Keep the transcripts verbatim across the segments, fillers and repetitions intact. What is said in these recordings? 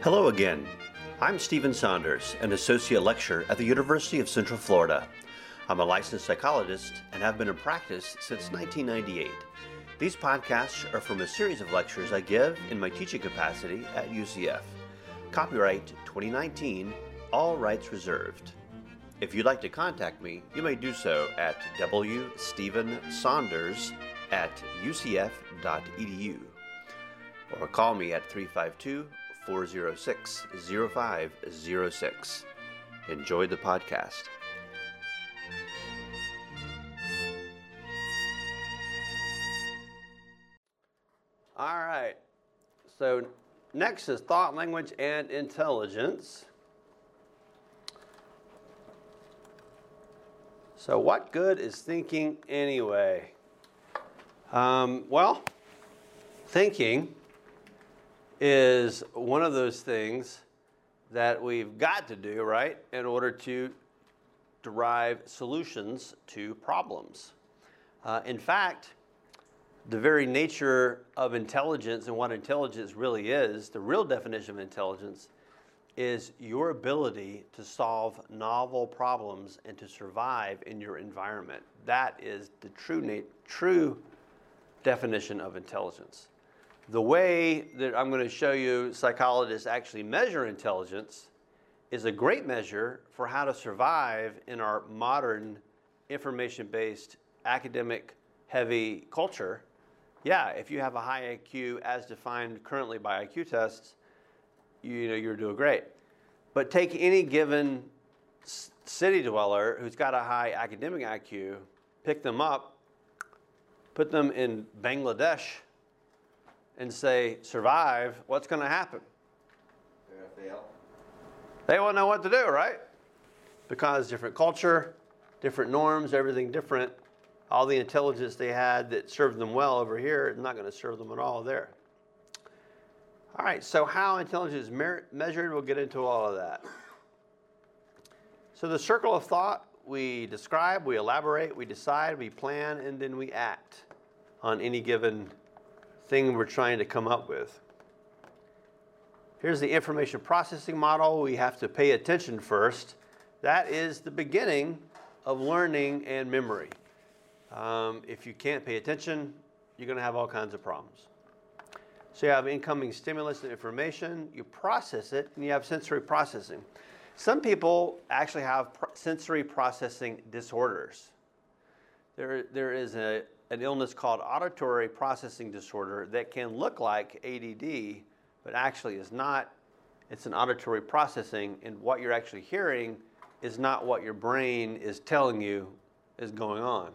Hello again. I'm Stephen Saunders, an associate lecturer at the University of Central Florida. I'm a licensed psychologist and have been in practice since nineteen ninety-eight. These podcasts are from a series of lectures I give in my teaching capacity at U C F. Copyright twenty nineteen, all rights reserved. If you'd like to contact me, you may do so at w stephen saunders at u c f dot e d u or call me at three five two, four oh six, oh five oh six. Enjoy the podcast. All right, so next is thought, language, and intelligence. So what good is thinking anyway? Um, well, thinking is one of those things that we've got to do, right, in order to derive solutions to problems. Uh, in fact, the very nature of intelligence and what intelligence really is, the real definition of intelligence, is your ability to solve novel problems and to survive in your environment. That is the true, na- true definition of intelligence. The way that I'm going to show you psychologists actually measure intelligence is a great measure for how to survive in our modern information-based, academic-heavy culture. Yeah, if you have a high I Q as defined currently by I Q tests, you know, you're doing great. But take any given city dweller who's got a high academic I Q, pick them up, put them in Bangladesh, and say, survive, what's going to happen? They're going to fail. They won't know what to do, right? Because different culture, different norms, everything different. All the intelligence they had that served them well over here is not going to serve them at all there. All right, so how intelligence is mer- measured, we'll get into all of that. So the circle of thought, we describe, we elaborate, we decide, we plan, and then we act on any given thing we're trying to come up with. Here's the information processing model. We have to pay attention first. That is the beginning of learning and memory. Um, if you can't pay attention, you're going to have all kinds of problems. So you have incoming stimulus and information, you process it, and you have sensory processing. Some people actually have pr- sensory processing disorders. There, there is a, an illness called auditory processing disorder that can look like A D D, but actually is not. It's an auditory processing, and what you're actually hearing is not what your brain is telling you is going on.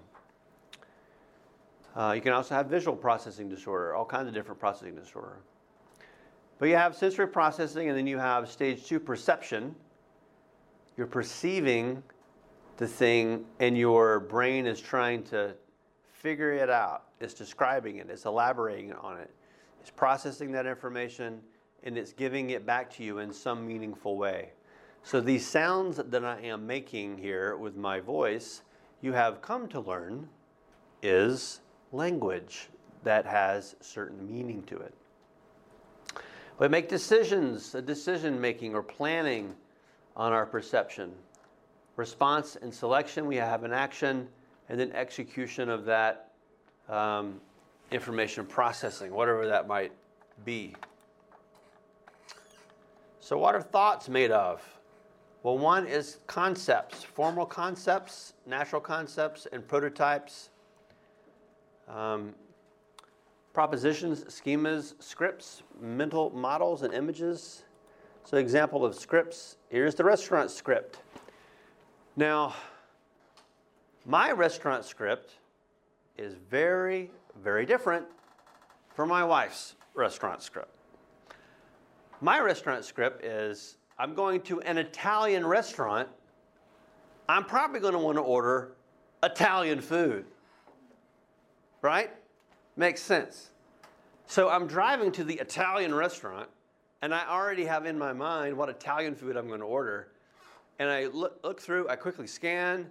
Uh, you can also have visual processing disorder, all kinds of different processing disorder. But you have sensory processing, and then you have stage two perception. You're perceiving the thing, and your brain is trying to figure it out. It's describing it. It's elaborating on it. It's processing that information, and it's giving it back to you in some meaningful way. So these sounds that I am making here with my voice, you have come to learn, is language that has certain meaning to it. We make decisions, a decision making or planning on our perception. Response and selection, we have an action, and then execution of that um, information processing, whatever that might be. So what are thoughts made of? Well, one is concepts, formal concepts, natural concepts, and prototypes. Um, propositions, schemas, scripts, mental models, and images. So example of scripts, here's the restaurant script. Now, my restaurant script is very, very different from my wife's restaurant script. My restaurant script is, I'm going to an Italian restaurant. I'm probably going to want to order Italian food. Right? Makes sense. So I'm driving to the Italian restaurant, and I already have in my mind what Italian food I'm going to order. And I look, look through, I quickly scan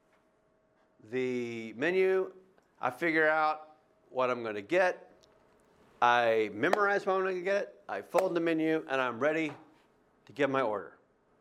the menu, I figure out what I'm going to get, I memorize what I'm going to get, I fold the menu, and I'm ready to give my order.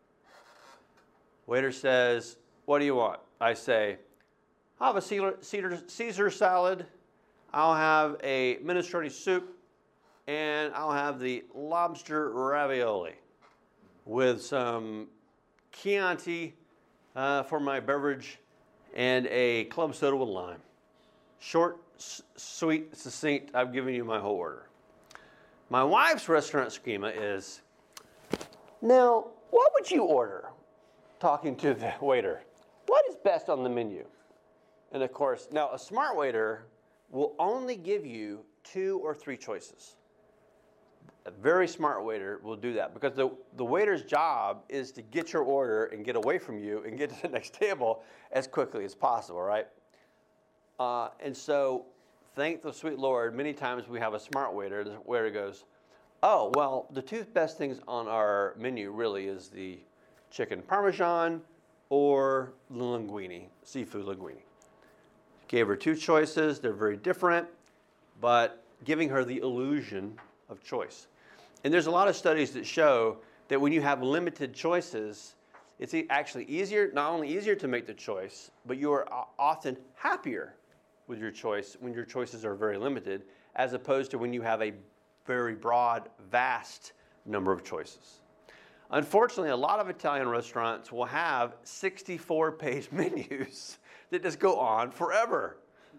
Waiter says, what do you want? I say, I'll have a Caesar, Caesar, Caesar salad, I'll have a minestrone soup, and I'll have the lobster ravioli with some Chianti uh, for my beverage and a club soda with lime. Short, s- sweet, succinct, I've given you my whole order. My wife's restaurant schema is, now, what would you order? Talking to the waiter. What is best on the menu? And of course, now a smart waiter will only give you two or three choices. A very smart waiter will do that because the, the waiter's job is to get your order and get away from you and get to the next table as quickly as possible, right? Uh, and so, thank the sweet Lord, many times we have a smart waiter. The waiter goes, oh, well, the two best things on our menu really is the chicken parmesan or the linguine, seafood linguine. Gave her two choices. They're very different, but giving her the illusion of choice. And there's a lot of studies that show that when you have limited choices, it's actually easier, not only easier to make the choice, but you are often happier with your choice when your choices are very limited, as opposed to when you have a very broad, vast number of choices. Unfortunately, a lot of Italian restaurants will have sixty-four page menus that just go on forever.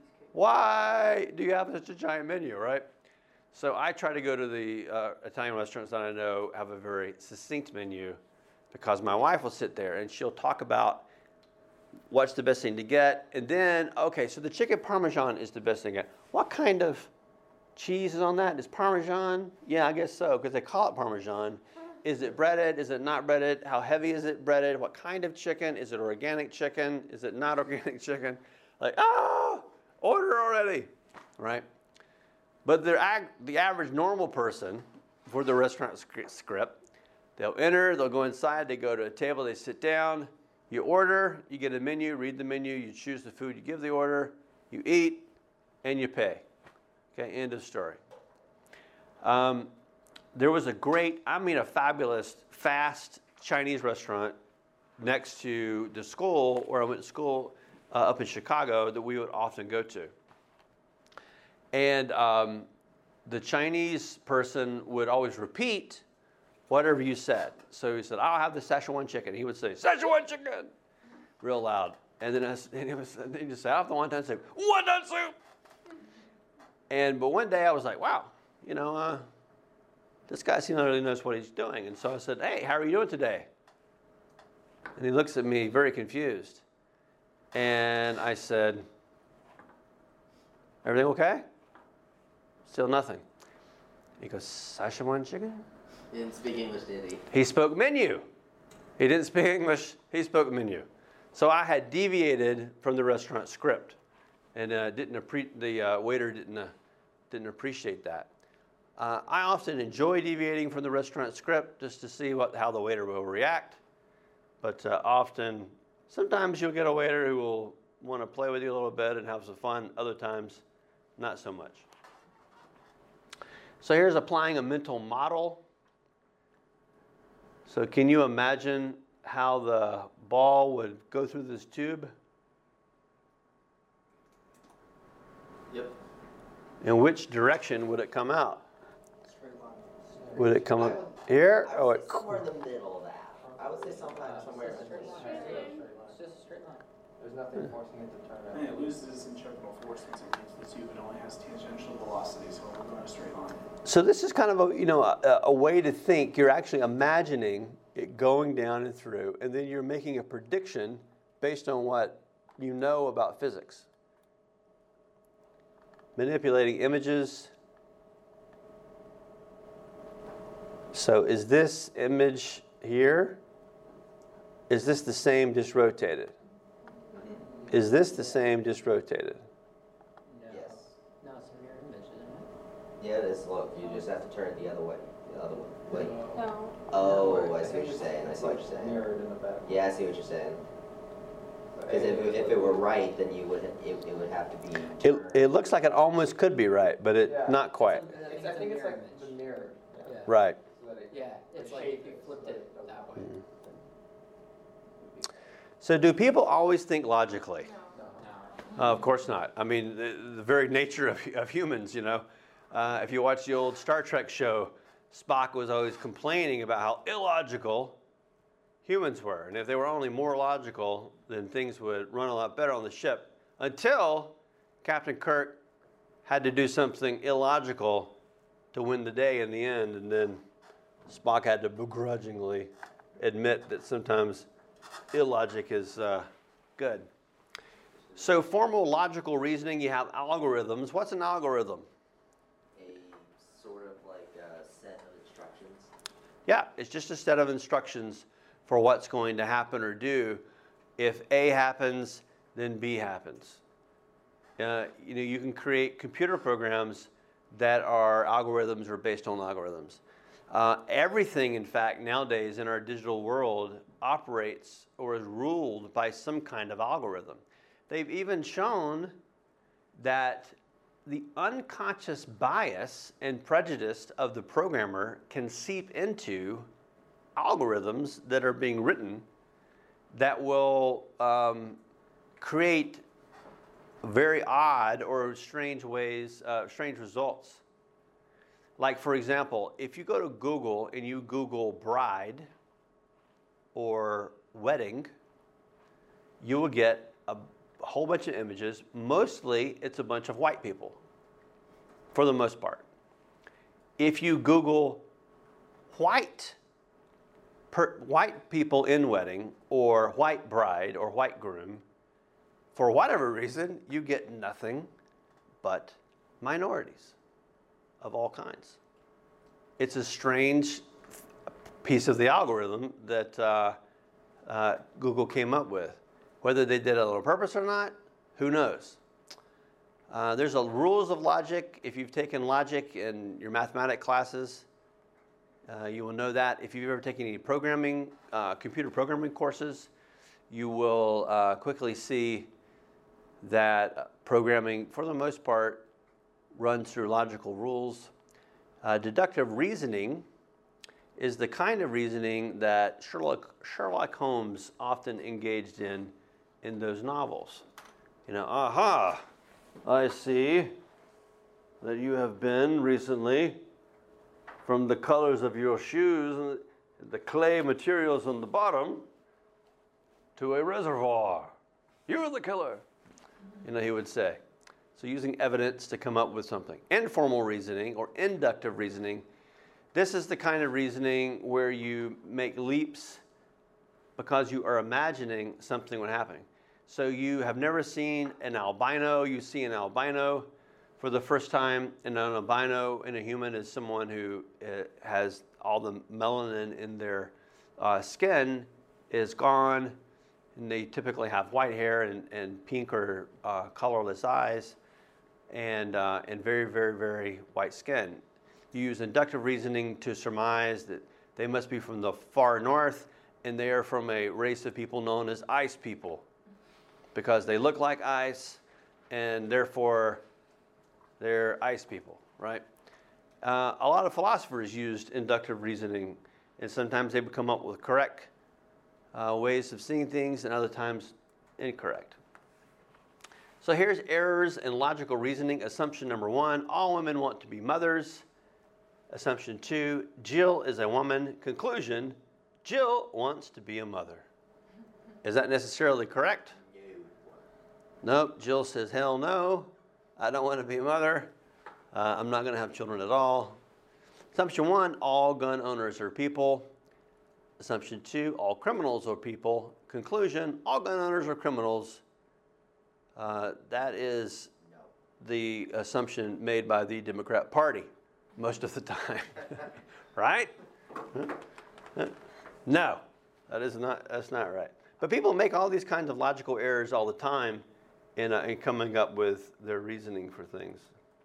Why do you have such a giant menu, right? So I try to go to the uh, Italian restaurants that I know have a very succinct menu, because my wife will sit there and she'll talk about what's the best thing to get. And then, okay, so the chicken parmesan is the best thing to get. What kind of cheese is on that? Is Parmesan? Yeah, I guess so, because they call it Parmesan. Is it breaded? Is it not breaded? How heavy is it breaded? What kind of chicken? Is it organic chicken? Is it not organic chicken? Like, ah, order already, right? But the, the average normal person for the restaurant script, they'll enter, they'll go inside, they go to a table, they sit down, you order, you get a menu, read the menu, you choose the food, you give the order, you eat, and you pay. Okay, end of story. Um, there was a great, I mean a fabulous, fast Chinese restaurant next to the school where I went to school uh, up in Chicago that we would often go to. And um, the Chinese person would always repeat whatever you said. So he said, I'll have the Szechuan chicken. He would say, Szechuan chicken, real loud. And then I, and he was, and he just say, I'll have the wonton soup. Wonton soup! And, but one day I was like, wow, you know, uh, this guy seems to really knows what he's doing. And so I said, hey, how are you doing today? And he looks at me very confused. And I said, everything okay? Still nothing. He goes, Szechuan chicken? He didn't speak English, did he? He spoke menu. He didn't speak English. He spoke menu. So I had deviated from the restaurant script, and uh, didn't appre- the uh, waiter didn't uh, didn't appreciate that. Uh, I often enjoy deviating from the restaurant script just to see what how the waiter will react. But uh, often, sometimes you'll get a waiter who will want to play with you a little bit and have some fun. Other times, not so much. So here's applying a mental model. So can you imagine how the ball would go through this tube? Yep. In which direction would it come out? Straight line. Would it come I up would- here? I Or would it, say somewhere in the middle of that. I would say sometime somewhere in the middle. It's just a straight line. There's nothing forcing it to turn I mean, out. it loses its centripetal force once it leaves the tube. It only has tangential velocity, so it will go in a straight line. so this is kind of a, you know, a, a way to think. You're actually imagining it going down and through, and then you're making a prediction based on what you know about physics. Manipulating images. So is this image here? Is this the same just rotated? Is this the same just rotated? No. Yes. No, it's a mirror image, isn't it? Yeah, it is. Look, you just have to turn it the other way. The other way. Wait. No. Oh, I see what you're saying. I see what you're saying. Mirrored in the back. Yeah, I see what you're saying. Because if, if it were right, then you would it, it would have to be. It, turned. it looks like it almost could be right, but it Yeah. not quite. I think it's like the mirror. Yeah. Right. So that it Yeah, it's The like shape if you is, flipped but it it doesn't- that way. So do people always think logically? No. Uh, of course not. I mean, the, the very nature of, of humans, you know. Uh, if you watch the old Star Trek show, Spock was always complaining about how illogical humans were. And if they were only more logical, then things would run a lot better on the ship. Until Captain Kirk had to do something illogical to win the day in the end. And then Spock had to begrudgingly admit that sometimes illogic is uh, good. So formal logical reasoning, you have algorithms. What's an algorithm? A sort of like a set of instructions. Yeah, it's just a set of instructions for what's going to happen or do. If A happens, then B happens. Uh, you know, you can create computer programs that are algorithms or based on algorithms. Uh, everything, in fact, nowadays in our digital world operates or is ruled by some kind of algorithm. They've even shown that the unconscious bias and prejudice of the programmer can seep into algorithms that are being written that will um, create very odd or strange ways, uh, strange results. Like, for example, if you go to Google and you Google bride or wedding, you will get a whole bunch of images. Mostly, it's a bunch of white people, for the most part. If you Google white, per, white people in wedding or white bride or white groom, for whatever reason, you get nothing but minorities of all kinds. It's a strange piece of the algorithm that uh, uh, Google came up with. Whether they did it on purpose or not, who knows? Uh, there's a rules of logic. If you've taken logic in your mathematics classes, uh, you will know that. If you've ever taken any programming, uh, computer programming courses, you will uh, quickly see that programming, for the most part, runs through logical rules. Uh, deductive reasoning is the kind of reasoning that Sherlock, Sherlock Holmes often engaged in in those novels. You know, aha, I see that you have been recently, from the colors of your shoes and the clay materials on the bottom, to a reservoir. You're the killer, you know, he would say. So using evidence to come up with something. Informal reasoning or inductive reasoning, this is the kind of reasoning where you make leaps because you are imagining something would happen. So you have never seen an albino, you see an albino for the first time, and an albino in a human is someone who uh, has all the melanin in their uh, skin is gone, and they typically have white hair and, and pink or uh, colorless eyes, and, uh, and very, very, very white skin. You use inductive reasoning to surmise that they must be from the far north, and they are from a race of people known as ice people, because they look like ice, and therefore they're ice people, right? Uh, a lot of philosophers used inductive reasoning, and sometimes they would come up with correct uh, ways of seeing things, and other times incorrect. So here's errors in logical reasoning. Assumption number one, all women want to be mothers. Assumption two, Jill is a woman. Conclusion, Jill wants to be a mother. Is that necessarily correct? Nope, Jill says, hell no, I don't want to be a mother. Uh, I'm not going to have children at all. Assumption one, all gun owners are people. Assumption two, all criminals are people. Conclusion, all gun owners are criminals. Uh, that is the assumption made by the Democrat Party most of the time, right? No, that is not, that's not right. But people make all these kinds of logical errors all the time in, uh, in coming up with their reasoning for things.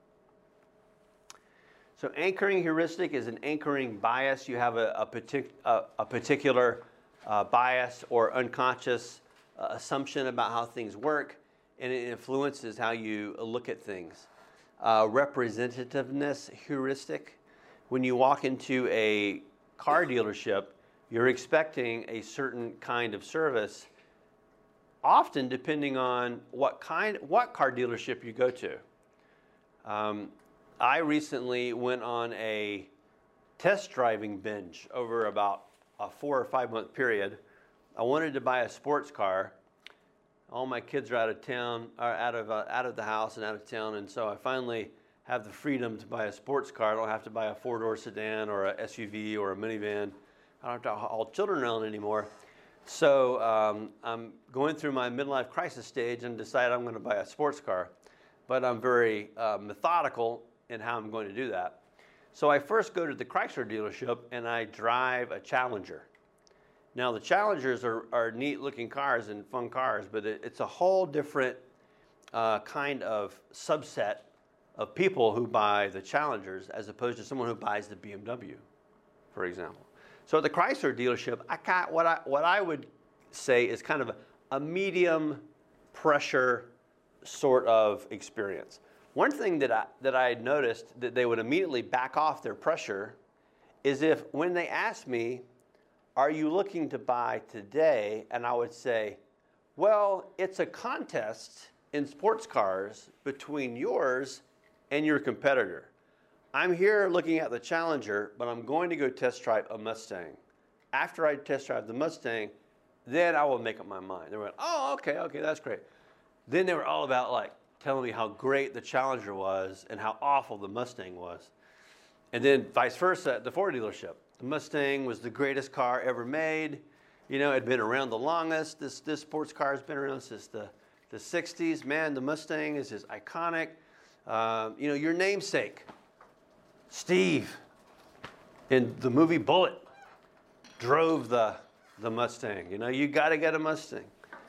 So anchoring heuristic is an anchoring bias. You have a, a, partic a, a particular uh, bias or unconscious uh, assumption about how things work, and it influences how you look at things. Uh, representativeness heuristic. When you walk into a car dealership, you're expecting a certain kind of service, often depending on what kind, what car dealership you go to. Um, I recently went on a test driving binge over about a four or five month period. I wanted to buy a sports car. All my kids are out of town, are out of uh, out of the house and out of town, and so I finally have the freedom to buy a sports car. I don't have to buy a four-door sedan or a S U V or a minivan. I don't have to haul children around anymore. So um, I'm going through my midlife crisis stage and decide I'm going to buy a sports car, but I'm very uh, methodical in how I'm going to do that. So I first go to the Chrysler dealership and I drive a Challenger. Now the Challengers are, are neat looking cars and fun cars, but it, it's a whole different uh, kind of subset of people who buy the Challengers as opposed to someone who buys the B M W, for example. So at the Chrysler dealership, I got what I, what I would say is kind of a, a medium pressure sort of experience. One thing that I, that I had noticed that they would immediately back off their pressure is if when they asked me, are you looking to buy today? And I would say, well, it's a contest in sports cars between yours and your competitor. I'm here looking at the Challenger, but I'm going to go test drive a Mustang. After I test drive the Mustang, then I will make up my mind. They went, oh, okay, okay, that's great. Then they were all about like telling me how great the Challenger was and how awful the Mustang was. And then vice versa at the Ford dealership. The Mustang was the greatest car ever made. You know, it had been around the longest. This, this sports car has been around since the, the sixties. Man, the Mustang is just iconic. Uh, you know, your namesake, Steve, in the movie Bullet, drove the, the Mustang. You know, you got to get a Mustang.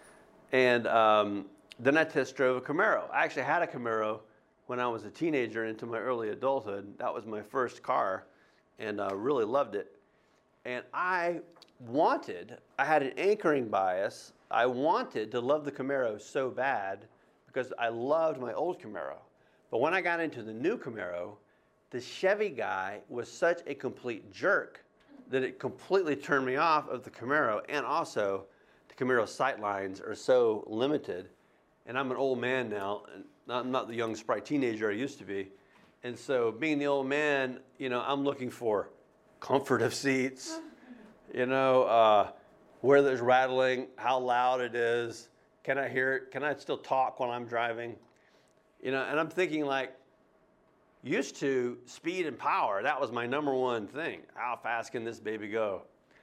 And um, then I test drove a Camaro. I actually had a Camaro when I was a teenager into my early adulthood. That was my first car, and I uh, really loved it. And I wanted, I had an anchoring bias. I wanted to love the Camaro so bad because I loved my old Camaro. But when I got into the new Camaro, the Chevy guy was such a complete jerk that it completely turned me off of the Camaro. And also, the Camaro sightlines are so limited. And I'm an old man now, and I'm not the young, spry teenager I used to be. And so being the old man, you know, I'm looking for comfort of seats, you know, uh, where there's rattling, how loud it is, can I hear it, can I still talk while I'm driving? You know, and I'm thinking like, used to speed and power, that was my number one thing. How fast can this baby go?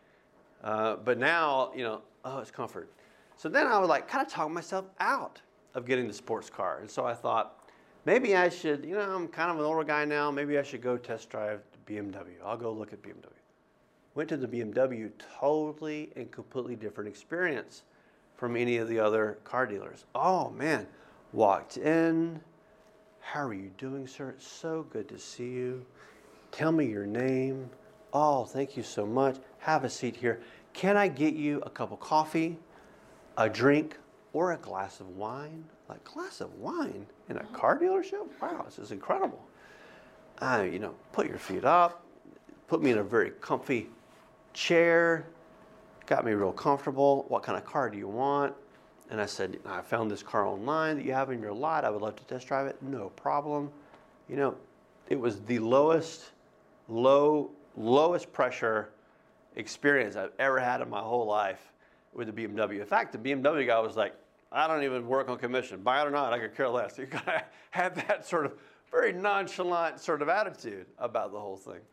Uh, but now, you know, oh, it's comfort. So then I was like, kind of talk myself out of getting the sports car. And so I thought, maybe I should, you know, I'm kind of an older guy now, maybe I should go test drive the B M W. I'll go look at B M W. Went to the B M W, totally and completely different experience from any of the other car dealers. Oh man, walked in, how are you doing, sir? It's so good to see you. Tell me your name. Oh, thank you so much. Have a seat here. Can I get you a cup of coffee, a drink, or a glass of wine? Like, glass of wine in a car dealership? Wow, this is incredible. Uh, you know, put your feet up, put me in a very comfy chair, got me real comfortable. What kind of car do you want? And I said, I found this car online that you have in your lot. I would love to test drive it. No problem. You know, it was the lowest, low, lowest pressure experience I've ever had in my whole life with the B M W. In fact, the B M W guy was like, I don't even work on commission. Buy it or not, I could care less. You gotta have that sort of very nonchalant sort of attitude about the whole thing.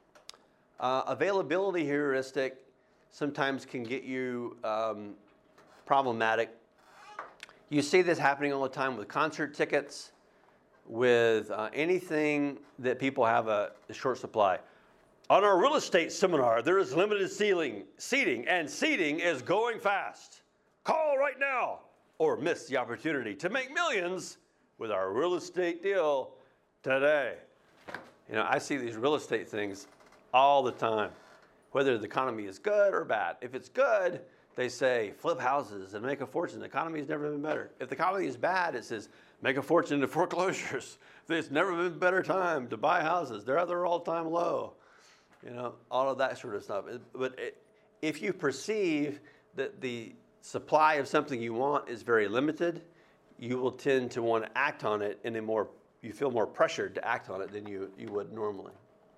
Uh, availability heuristic sometimes can get you um, problematic. You see this happening all the time with concert tickets, with uh, anything that people have a, a short supply. On our real estate seminar, there is limited ceiling, seating, and seating is going fast. Call right now or miss the opportunity to make millions with our real estate deal today. You know, I see these real estate things all the time, whether the economy is good or bad. If it's good, they say flip houses and make a fortune. The economy has never been better. If the economy is bad, it says make a fortune in foreclosures. There's never been a better time to buy houses. They're at their all-time low. you know, all of that sort of stuff. But it, if you perceive that the supply of something you want is very limited, you will tend to want to act on it in a more, you feel more pressured to act on it than you, you would normally.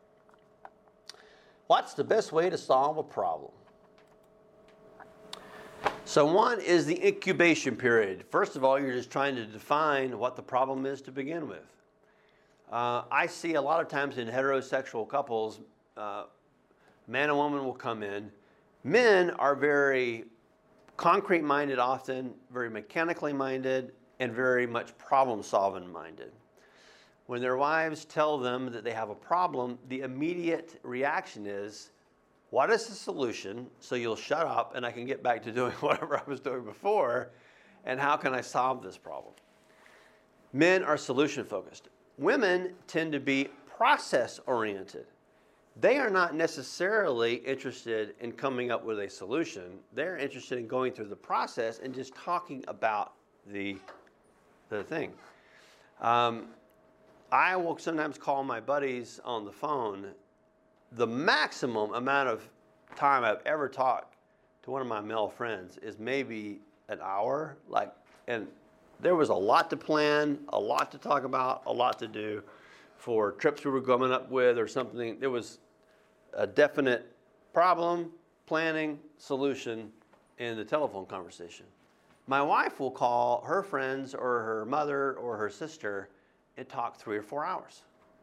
What's the best way to solve a problem? So one is the incubation period. First of all, you're just trying to define what the problem is to begin with. Uh, I see a lot of times in heterosexual couples, uh, man and woman will come in. Men are very concrete minded often, very mechanically minded, and very much problem solving minded. When their wives tell them that they have a problem, the immediate reaction is, what is the solution so you'll shut up and I can get back to doing whatever I was doing before, and how can I solve this problem? Men are solution focused. Women tend to be process oriented. They are not necessarily interested in coming up with a solution. They're interested in going through the process and just talking about the, the thing. Um, I will sometimes call my buddies on the phone. The maximum amount of time I've ever talked to one of my male friends is maybe an hour. Like, and there was a lot to plan, a lot to talk about, a lot to do for trips we were coming up with or something. There was a definite problem, planning, solution in the telephone conversation. My wife will call her friends or her mother or her sister and talk three or four hours.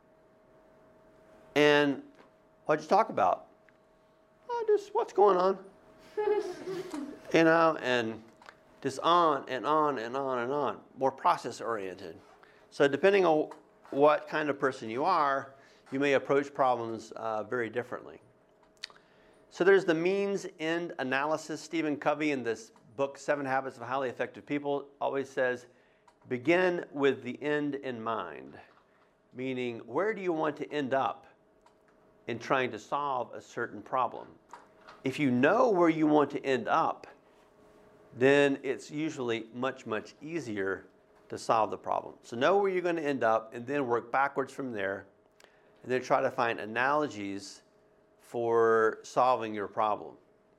And what'd you talk about? Oh, just what's going on. You know, and just on and on and on and on. More process oriented. So depending on what kind of person you are, you may approach problems uh, very differently. So there's the means-end analysis. Stephen Covey in this book, Seven Habits of Highly Effective People, always says, begin with the end in mind. Meaning, where do you want to end up in trying to solve a certain problem? If you know where you want to end up, then it's usually much, much easier to solve the problem. So know where you're going to end up and then work backwards from there, and then try to find analogies for solving your problem.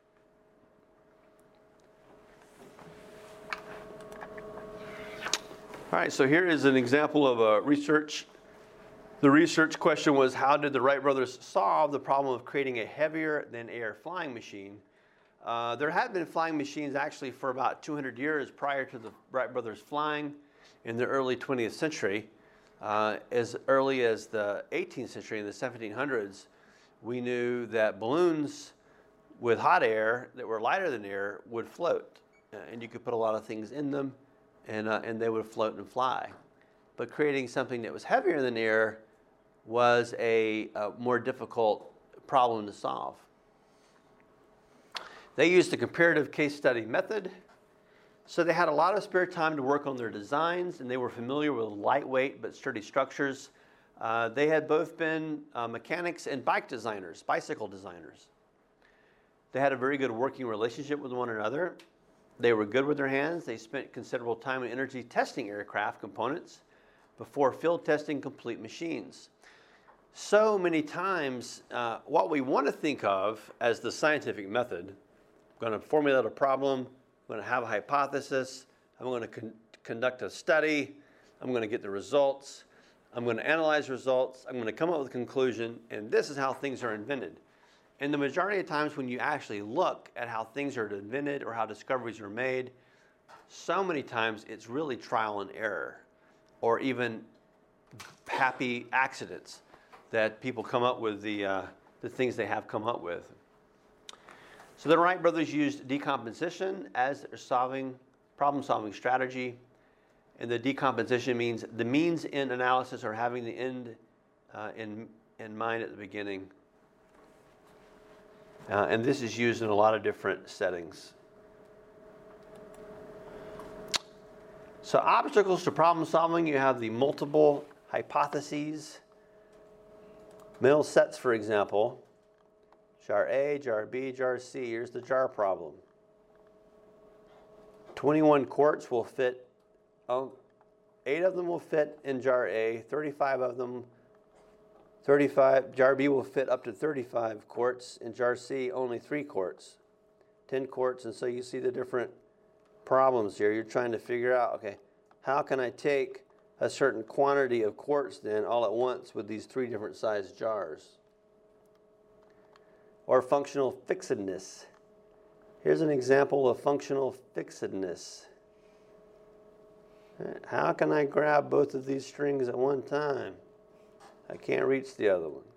All right, so here is an example of a research. The research question was, how did the Wright brothers solve the problem of creating a heavier than air flying machine? Uh, there had been flying machines actually for about two hundred years prior to the Wright brothers flying in the early twentieth century. Uh, as early as the eighteenth century, in the seventeen hundreds, we knew that balloons with hot air that were lighter than air would float. Uh, and you could put a lot of things in them, and, uh, and they would float and fly. But creating something that was heavier than air was a, a more difficult problem to solve. They used the comparative case study method. So they had a lot of spare time to work on their designs, and they were familiar with lightweight but sturdy structures. Uh, they had both been uh, mechanics and bike designers, bicycle designers. They had a very good working relationship with one another. They were good with their hands. They spent considerable time and energy testing aircraft components before field testing complete machines. So many times, uh, what we want to think of as the scientific method, I'm going to formulate a problem, I'm going to have a hypothesis, I'm going to con- conduct a study, I'm going to get the results, I'm going to analyze results, I'm going to come up with a conclusion, and this is how things are invented. And the majority of times when you actually look at how things are invented or how discoveries are made, so many times it's really trial and error, or even happy accidents that people come up with the, uh, the things they have come up with. So the Wright brothers used decomposition as their solving, problem-solving strategy. And the decomposition means the means in analysis, or having the end uh, in, in mind at the beginning. Uh, and this is used in a lot of different settings. So obstacles to problem solving, you have the multiple hypotheses. Mill sets, for example. Jar A, jar B, jar C. Here's the jar problem. twenty-one quarts will fit, oh, eight of them will fit in jar A, thirty-five of them thirty-five, jar B will fit up to thirty-five quarts, and jar C only three quarts, ten quarts. And so you see the different problems here. You're trying to figure out, okay, how can I take a certain quantity of quarts then all at once with these three different size jars? Or functional fixedness. Here's an example of functional fixedness. How can I grab both of these strings at one time? I can't reach the other one.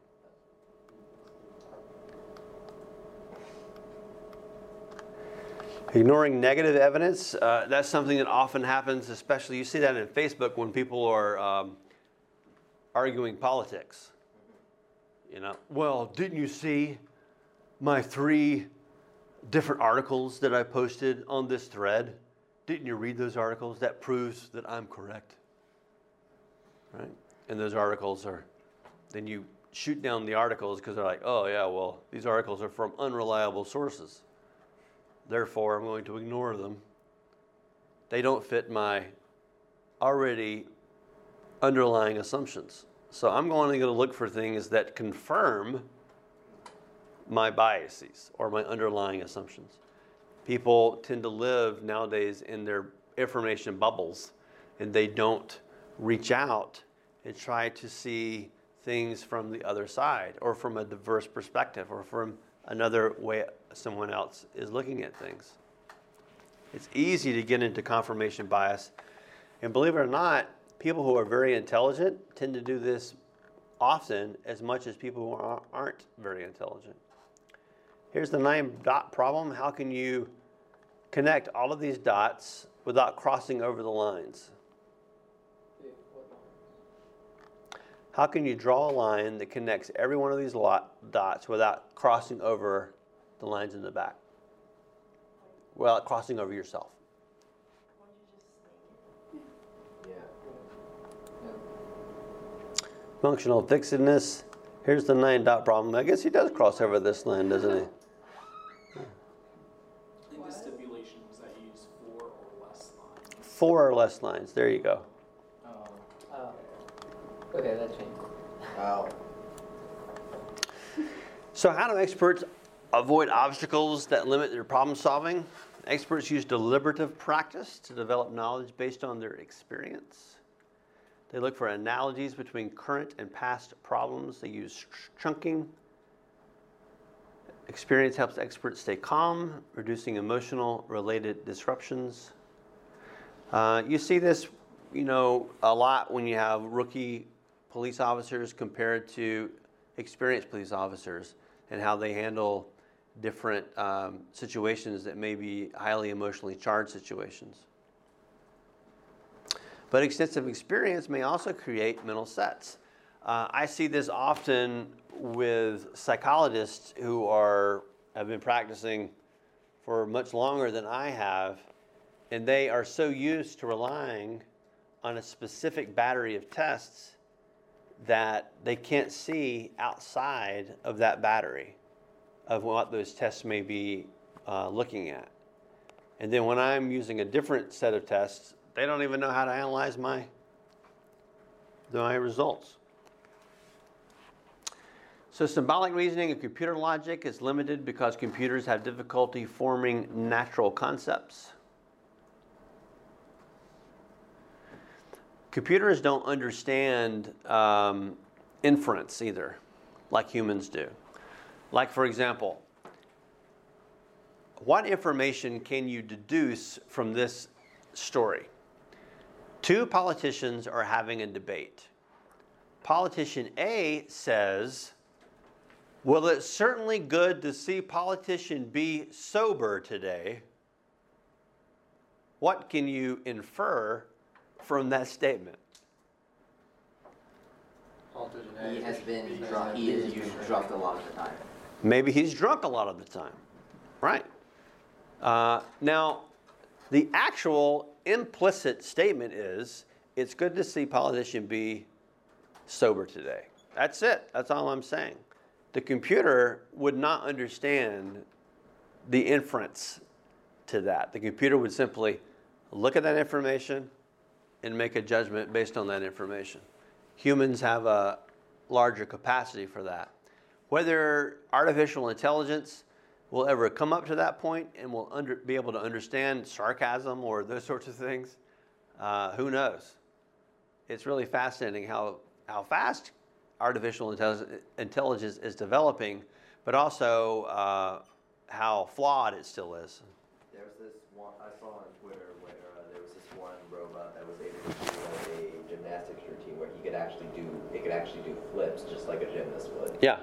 Ignoring negative evidence, uh, that's something that often happens, especially you see that in Facebook when people are um, arguing politics. You know, well, didn't you see my three different articles that I posted on this thread? Didn't you read those articles? That proves that I'm correct. Right? And those articles are, then you shoot down the articles because they're like, oh yeah, well, these articles are from unreliable sources. Therefore, I'm going to ignore them. They don't fit my already underlying assumptions. So I'm going to look for things that confirm my biases or my underlying assumptions. People tend to live nowadays in their information bubbles, and they don't reach out and try to see things from the other side or from a diverse perspective or from another way someone else is looking at things. It's easy to get into confirmation bias. And believe it or not, people who are very intelligent tend to do this often as much as people who aren't very intelligent. Here's the nine dot problem. How can you connect all of these dots without crossing over the lines? How can you draw a line that connects every one of these lot dots without crossing over the lines in the back? Without crossing over yourself. Yeah. Functional fixedness. Here's the nine dot problem. I guess he does cross over this line, doesn't he? In the stipulation, was that you use four or less lines? Four or less lines. There you go. Oh. Oh. Okay, that changed. Oh. So how do experts avoid obstacles that limit their problem solving? Experts use deliberative practice to develop knowledge based on their experience. They look for analogies between current and past problems. They use chunking. Experience helps experts stay calm, reducing emotional related disruptions. Uh, you see this, you know, a lot when you have rookie police officers compared to experienced police officers and how they handle different um, situations that may be highly emotionally charged situations. But extensive experience may also create mental sets. Uh, I see this often with psychologists who are have been practicing for much longer than I have, and they are so used to relying on a specific battery of tests that they can't see outside of that battery of what those tests may be uh, looking at. And then when I'm using a different set of tests, they don't even know how to analyze my, my results. So symbolic reasoning and computer logic is limited because computers have difficulty forming natural concepts. Computers don't understand um, inference either, like humans do. Like, for example, what information can you deduce from this story? Two politicians are having a debate. Politician A says, well, it's certainly good to see politician B sober today. What can you infer from that statement? He has been drunk. He is usually drunk a lot of the time. Maybe he's drunk a lot of the time, right? Uh, now, the actual implicit statement is, it's good to see politician B sober today. That's it. That's all I'm saying. The computer would not understand the inference to that. The computer would simply look at that information and make a judgment based on that information. Humans have a, larger capacity for that. Whether artificial intelligence will ever come up to that point and will under, be able to understand sarcasm or those sorts of things, uh, who knows? It's really fascinating how, how fast artificial intelligence is developing, but also uh, how flawed it still is. There was this one I saw on Twitter where uh, there was this one robot that was able to do like a gymnastics routine where he could actually do it could actually do flips just like a gymnast would. Yeah.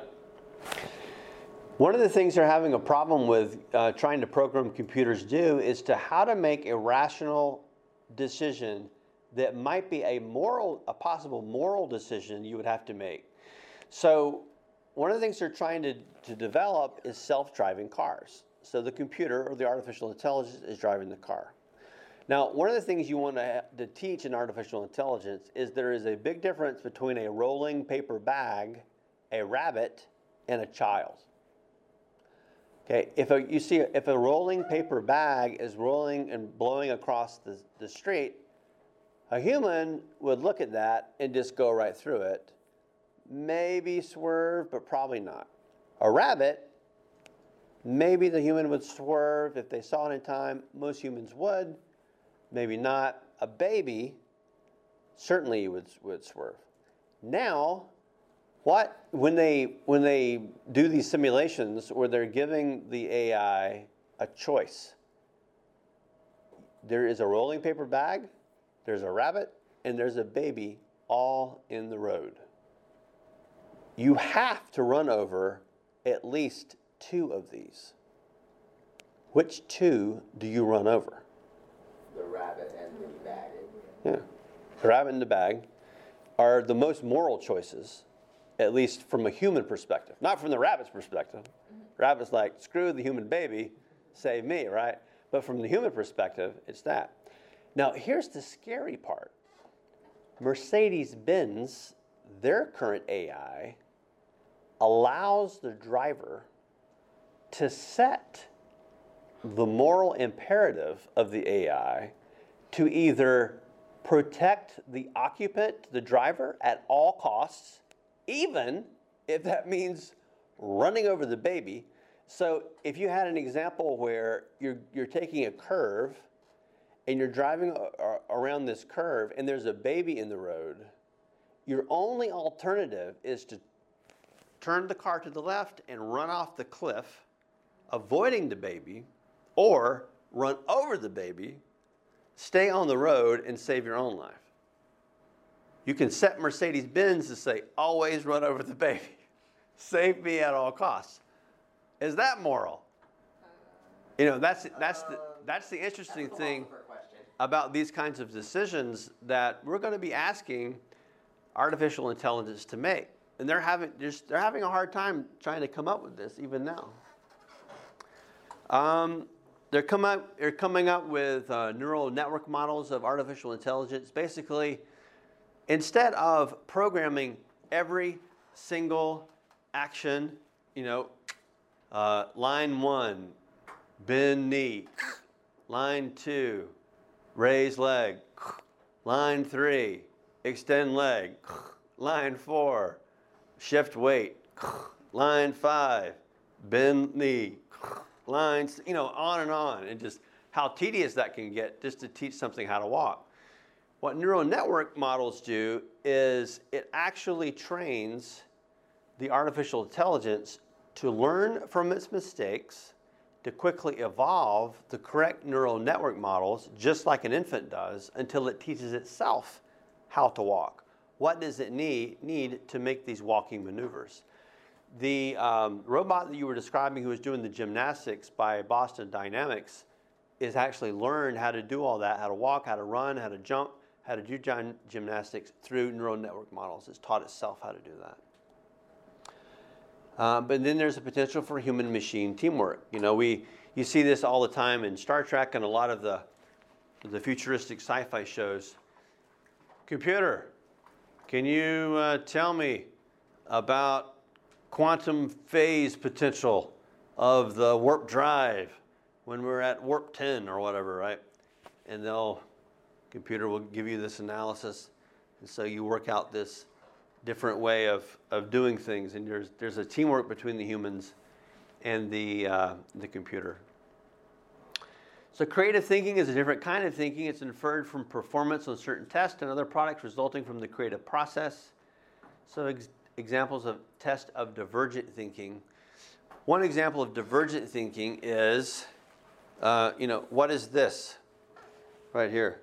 One of the things they're having a problem with uh, trying to program computers do is to how to make a rational decision that might be a moral, a possible moral decision you would have to make. So one of the things they're trying to, to develop is self-driving cars. So the computer or the artificial intelligence is driving the car. Now, one of the things you want to, to teach in artificial intelligence is there is a big difference between a rolling paper bag, a rabbit, and a child. Okay, if a, you see, if a rolling paper bag is rolling and blowing across the, the street, a human would look at that and just go right through it. Maybe swerve, but probably not. A rabbit, maybe the human would swerve if they saw it in time. Most humans would, maybe not. A baby, certainly would, would swerve. Now, what when they when they do these simulations where they're giving the A I a choice, there is a rolling paper bag, there's a rabbit, and there's a baby all in the road. You have to run over at least two of these. Which two do you run over? The rabbit and the bag. Yeah. The rabbit and the bag are the most moral choices, at least from a human perspective. Not from the rabbit's perspective. Rabbit's like, screw the human baby, save me, right? But from the human perspective, it's that. Now, here's the scary part. Mercedes-Benz, their current A I, allows the driver to set the moral imperative of the A I to either protect the occupant, the driver, at all costs, even if that means running over the baby. So if you had an example where you're, you're taking a curve and you're driving around this curve and there's a baby in the road, your only alternative is to turn the car to the left and run off the cliff, avoiding the baby, or run over the baby, stay on the road, and save your own life. You can set Mercedes-Benz to say, always run over the baby. Save me at all costs. Is that moral? You know, that's, that's, the, that's the interesting thing about these kinds of decisions that we're going to be asking artificial intelligence to make. And they're having, just, they're having a hard time trying to come up with this even now. Um, they're, come up, they're coming up with uh, neural network models of artificial intelligence. Basically, instead of programming every single action, you know, uh, line one, bend knee. Line two, raise leg. Line three, extend leg. Line four, shift weight. Line five, bend knee. Lines, you know, on and on. And just how tedious that can get just to teach something how to walk. What neural network models do is it actually trains the artificial intelligence to learn from its mistakes, to quickly evolve the correct neural network models, just like an infant does, until it teaches itself how to walk. What does it need, need to make these walking maneuvers? The um, robot that you were describing who was doing the gymnastics by Boston Dynamics is actually learned how to do all that, how to walk, how to run, how to jump, how to do gym gymnastics through neural network models. It's taught itself how to do that. Uh, but then there's a potential for human-machine teamwork. You know, we you see this all the time in Star Trek and a lot of the the futuristic sci-fi shows. Computer, can you uh, tell me about quantum phase potential of the warp drive when we're at warp ten or whatever, right? And they'll computer will give you this analysis, and so you work out this different way of, of doing things, and there's there's a teamwork between the humans and the uh, the computer. So creative thinking is a different kind of thinking. It's inferred from performance on certain tests and other products resulting from the creative process. So ex- examples of test of divergent thinking. One example of divergent thinking is, uh, you know, what is this right here?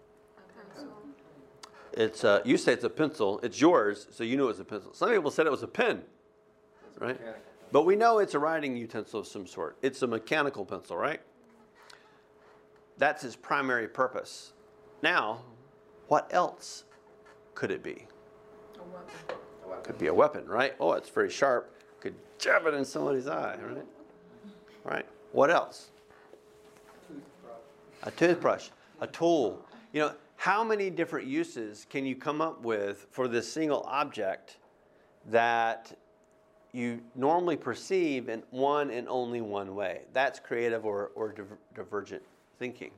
It's uh, you say it's a pencil. It's yours, so you know it's a pencil. Some people said it was a pen, right? But we know it's a writing utensil of some sort. It's a mechanical pencil, right? That's its primary purpose. Now, what else could it be? A weapon. Could be a weapon, right? Oh, it's very sharp. Could jab it in somebody's eye, right? Right. What else? A toothbrush, a tool. You know, how many different uses can you come up with for this single object that you normally perceive in one and only one way? That's creative or, or diver- divergent thinking.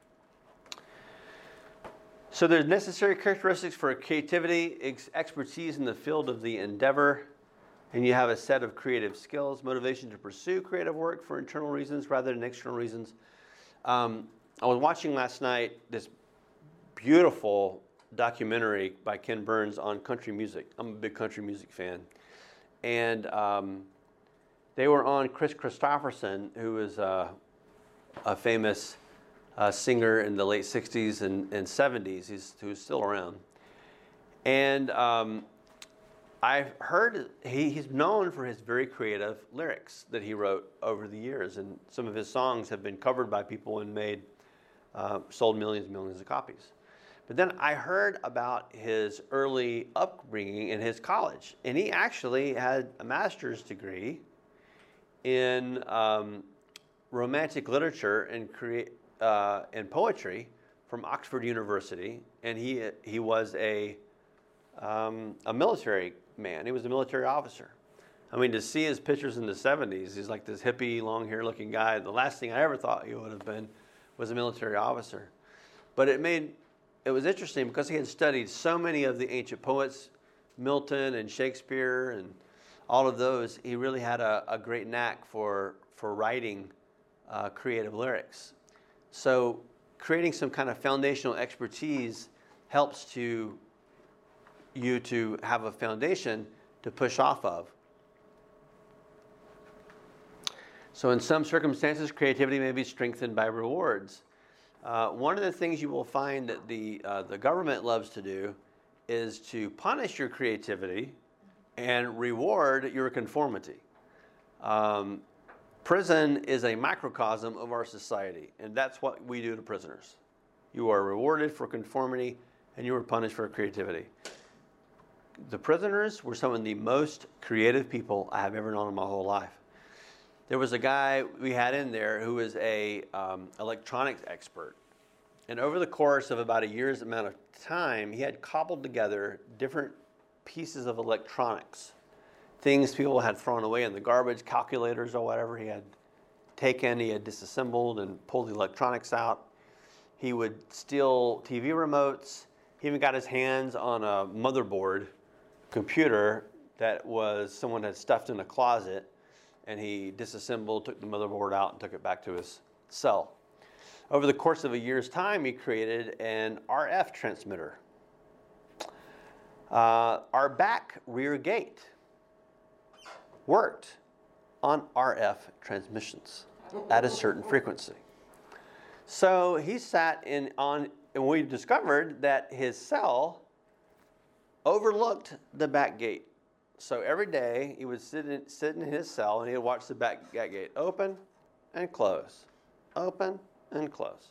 So there's necessary characteristics for creativity, ex- expertise in the field of the endeavor, and you have a set of creative skills, motivation to pursue creative work for internal reasons rather than external reasons. Um, I was watching last night this beautiful documentary by Ken Burns on country music. I'm a big country music fan. And um, they were on Chris Christopherson, who is uh, a famous uh, singer in the late sixties and, and seventies, He's, who's still around. And um, I've heard he, he's known for his very creative lyrics that he wrote over the years. And some of his songs have been covered by people and made, uh, sold millions and millions of copies. But then I heard about his early upbringing in his college. And he actually had a master's degree in um, romantic literature and crea- uh, and poetry from Oxford University. And he he was a um, a military man. He was a military officer. I mean, to see his pictures in the seventies, he's like this hippie, long hair looking guy. The last thing I ever thought he would have been was a military officer. But it made It was interesting because he had studied so many of the ancient poets, Milton and Shakespeare and all of those. He really had a, a great knack for, for writing uh, creative lyrics. So creating some kind of foundational expertise helps to you to have a foundation to push off of. So in some circumstances, creativity may be strengthened by rewards. Uh, one of the things you will find that the uh, the government loves to do is to punish your creativity and reward your conformity. Um, prison is a microcosm of our society, and that's what we do to prisoners. You are rewarded for conformity, and you are punished for creativity. The prisoners were some of the most creative people I have ever known in my whole life. There was a guy we had in there who was a um, electronics expert. And over the course of about a year's amount of time, he had cobbled together different pieces of electronics. Things people had thrown away in the garbage, calculators or whatever he had taken, he had disassembled and pulled the electronics out. He would steal T V remotes. He even got his hands on a motherboard computer that was someone had stuffed in a closet. And he disassembled, took the motherboard out, and took it back to his cell. Over the course of a year's time, he created an R F transmitter. Uh, our back rear gate worked on R F transmissions at a certain frequency. So he sat in on, and we discovered that his cell overlooked the back gate. So every day he would sit in, sit in his cell and he would watch the back gate open and close, open and close.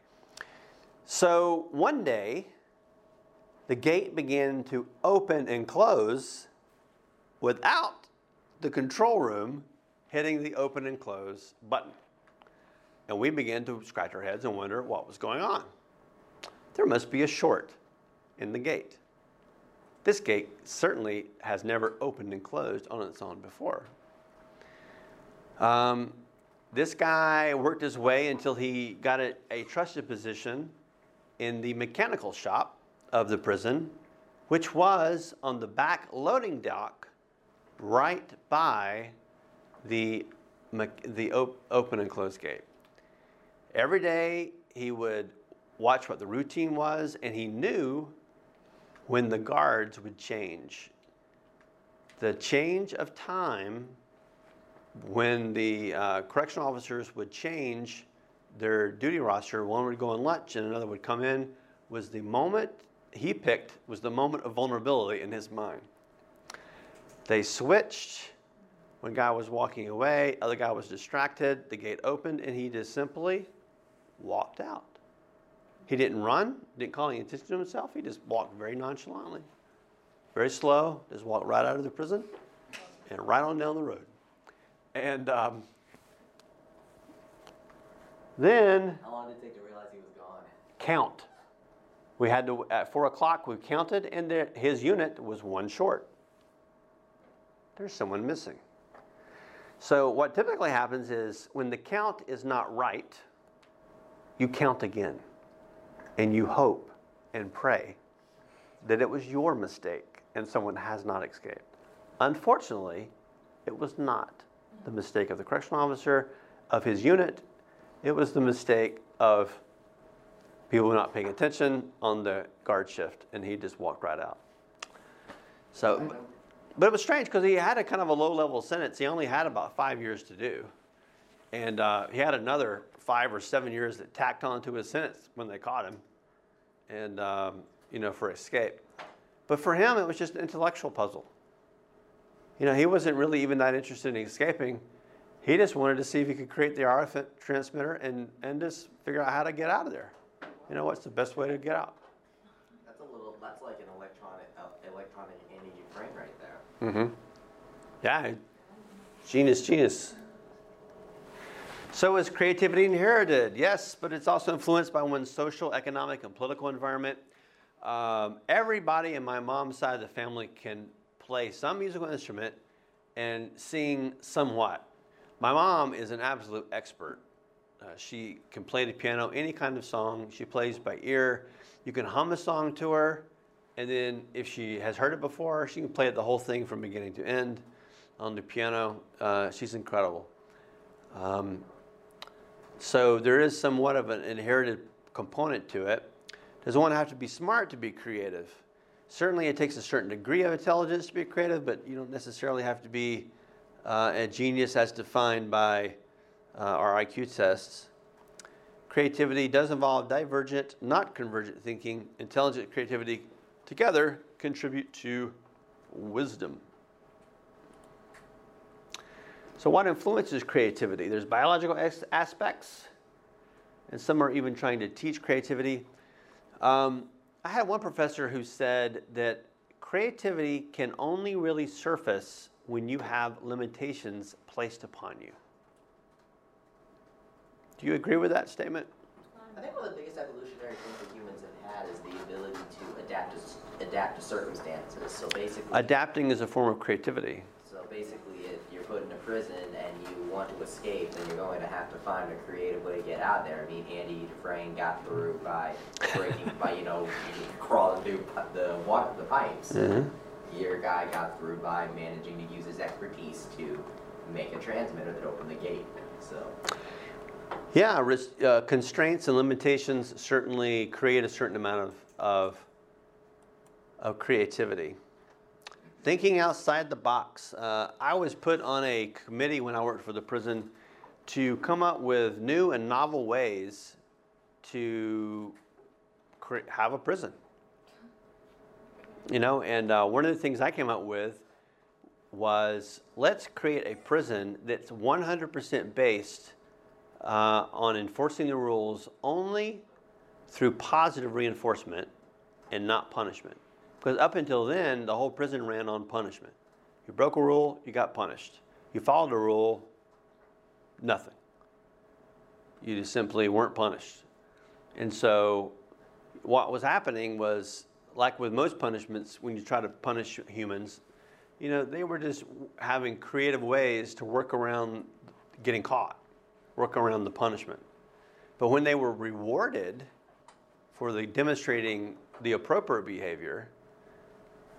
So one day the gate began to open and close without the control room hitting the open and close button. And we began to scratch our heads and wonder what was going on. There must be a short in the gate. This gate certainly has never opened and closed on its own before. Um, this guy worked his way until he got a, a trusted position in the mechanical shop of the prison, which was on the back loading dock right by the, the op- open and closed gate. Every day he would watch what the routine was, and he knew when the guards would change. The change of time when the uh, correctional officers would change their duty roster, one would go on lunch and another would come in, was the moment he picked, was the moment of vulnerability in his mind. They switched. One guy was walking away, other guy was distracted, the gate opened, and he just simply walked out. He didn't run, didn't call any attention to himself, he just walked very nonchalantly, very slow, just walked right out of the prison and right on down the road. And um, then How long did it take to realize he was gone? count. We had to, at four o'clock, we counted, and there, his unit was one short. There's someone missing. So what typically happens is when the count is not right, you count again, and you hope and pray that it was your mistake and someone has not escaped. Unfortunately, it was not the mistake of the correctional officer, of his unit. It was the mistake of people not paying attention on the guard shift, and he just walked right out. So, but it was strange because he had a kind of a low-level sentence. He only had about five years to do, and uh, he had another five or seven years that tacked on to his sentence when they caught him, and um, you know, for escape. But for him, it was just an intellectual puzzle. You know, he wasn't really even that interested in escaping. He just wanted to see if he could create the R F transmitter and, and just figure out how to get out of there. You know, what's the best way to get out? That's a little. That's like an electronic, uh, electronic Andy Dufresne right there. Mm-hmm. Yeah, genius, genius. So is creativity inherited? Yes, but it's also influenced by one's social, economic, and political environment. Um, everybody in my mom's side of the family can play some musical instrument and sing somewhat. My mom is an absolute expert. Uh, she can play the piano, any kind of song. She plays by ear. You can hum a song to her, and then if she has heard it before, she can play it the whole thing from beginning to end on the piano. Uh, she's incredible. Um, so there is somewhat of an inherited component to it. Does one have to be smart to be creative? Certainly it takes a certain degree of intelligence to be creative, but you don't necessarily have to be uh, a genius as defined by uh, our I Q tests. Creativity does involve divergent, not convergent thinking. Intelligent creativity together contribute to wisdom. So what influences creativity? There's biological aspects, and some are even trying to teach creativity. Um, I had one professor who said that creativity can only really surface when you have limitations placed upon you. Do you agree with that statement? I think one of the biggest evolutionary things that humans have had is the ability to adapt to adapt to circumstances. So basically, adapting is a form of creativity. So basically, if you're put in a prison and you want to escape, then you're going to have to find a creative way to get out there. I mean, Andy Dufresne got through by breaking, by you know, crawling through the water, the pipes. Mm-hmm. Your guy got through by managing to use his expertise to make a transmitter that opened the gate. So. Yeah, uh, constraints and limitations certainly create a certain amount of, of, of creativity. Thinking outside the box. Uh, I was put on a committee when I worked for the prison to come up with new and novel ways to cre- have a prison. You know, and uh, one of the things I came up with was let's create a prison that's one hundred percent based uh, on enforcing the rules only through positive reinforcement and not punishment. Because up until then, the whole prison ran on punishment. You broke a rule, you got punished. You followed a rule, nothing. You just simply weren't punished. And so what was happening was, like with most punishments, when you try to punish humans, you know, they were just having creative ways to work around getting caught, work around the punishment. But when they were rewarded for the demonstrating the appropriate behavior,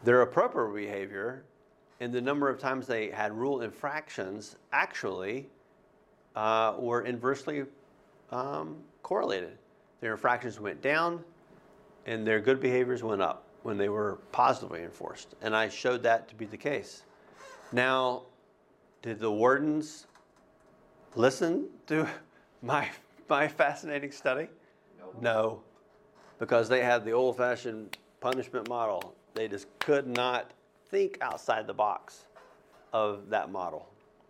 Their appropriate behavior and the number of times they had rule infractions actually uh, were inversely um, correlated. Their infractions went down and their good behaviors went up when they were positively enforced. And I showed that to be the case. Now, did the wardens listen to my, my fascinating study? No. No, because they had the old-fashioned punishment model. They just could not think outside the box of that model.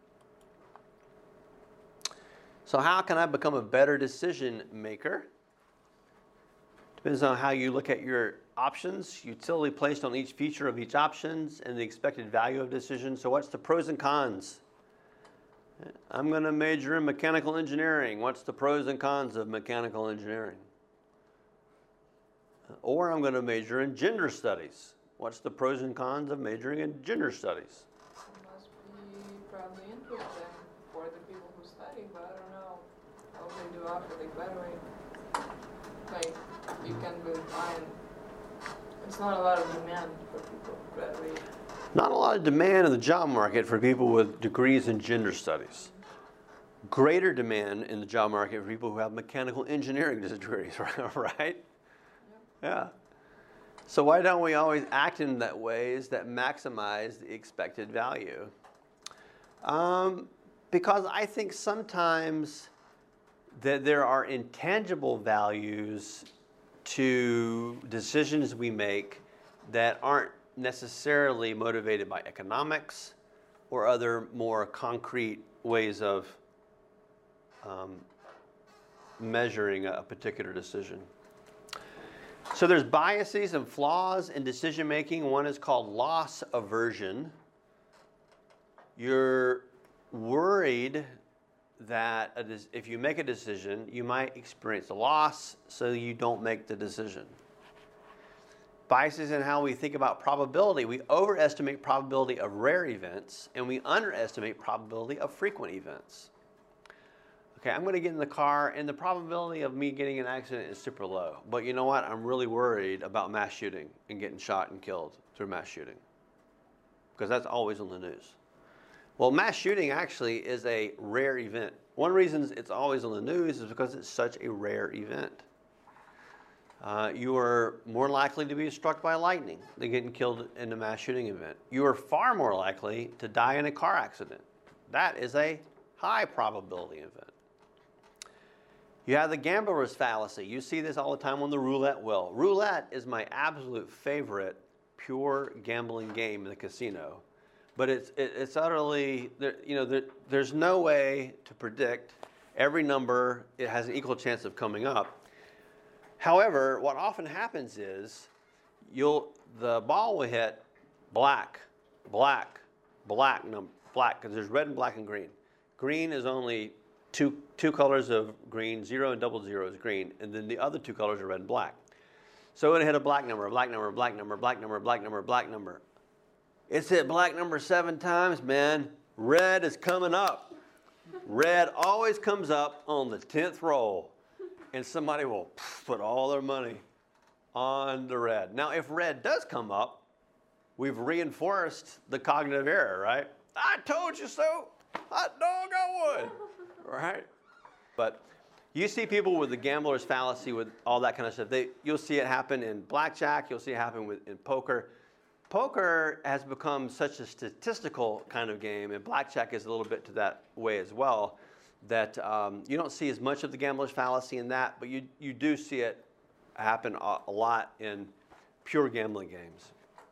So how can I become a better decision maker? Depends on how you look at your options, utility placed on each feature of each options, and the expected value of decision. So what's the pros and cons? I'm going to major in mechanical engineering. What's the pros and cons of mechanical engineering? Or I'm going to major in gender studies. What's the pros and cons of majoring in gender studies? It must be probably interesting for the people who study, but I don't know how they do after they graduate. Like, you can really find, it's not a lot of demand for people who graduate. Not a lot of demand in the job market for people with degrees in gender studies. Greater demand in the job market for people who have mechanical engineering degrees, right? Yeah. So why don't we always act in that ways that maximize the expected value? Um, because I think sometimes that there are intangible values to decisions we make that aren't necessarily motivated by economics or other more concrete ways of um, measuring a particular decision. So there's biases and flaws in decision making. One is called loss aversion. You're worried that a, if you make a decision, you might experience a loss, so you don't make the decision. Biases in how we think about probability. We overestimate probability of rare events, and we underestimate probability of frequent events. Okay, I'm going to get in the car, and the probability of me getting in an accident is super low. But you know what? I'm really worried about mass shooting and getting shot and killed through mass shooting, because that's always on the news. Well, mass shooting actually is a rare event. One reason it's always on the news is because it's such a rare event. Uh, you are more likely to be struck by lightning than getting killed in a mass shooting event. You are far more likely to die in a car accident. That is a high probability event. You have the gambler's fallacy. You see this all the time on the roulette wheel. Roulette is my absolute favorite pure gambling game in the casino. But it's, it, it's utterly, there, you know, there, there's no way to predict every number. It has an equal chance of coming up. However, what often happens is you'll, the ball will hit black, black, black, num, black, because there's red and black and green. Green is only two, two colors of green, zero and double zero is green, and then the other two colors are red and black. So it hit a black number, a black number, a black number, a black number, a black number, a black number. It's hit black number seven times, man. Red is coming up. Red always comes up on the tenth roll, and somebody will put all their money on the red. Now, if red does come up, we've reinforced the cognitive error, right? I told you so. Hot dog, I would. Right? But you see people with the gambler's fallacy, with all that kind of stuff. They, you'll see it happen in blackjack. You'll see it happen with, in poker. Poker has become such a statistical kind of game, and blackjack is a little bit to that way as well, that um, you don't see as much of the gambler's fallacy in that, but you, you do see it happen a, a lot in pure gambling games.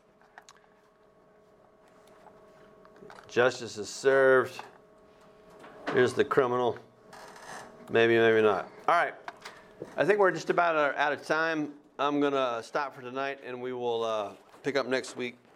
Justice is served. Here's the criminal. Maybe, maybe not. All right. I think we're just about out of time. I'm going to stop for tonight, and we will uh, pick up next week.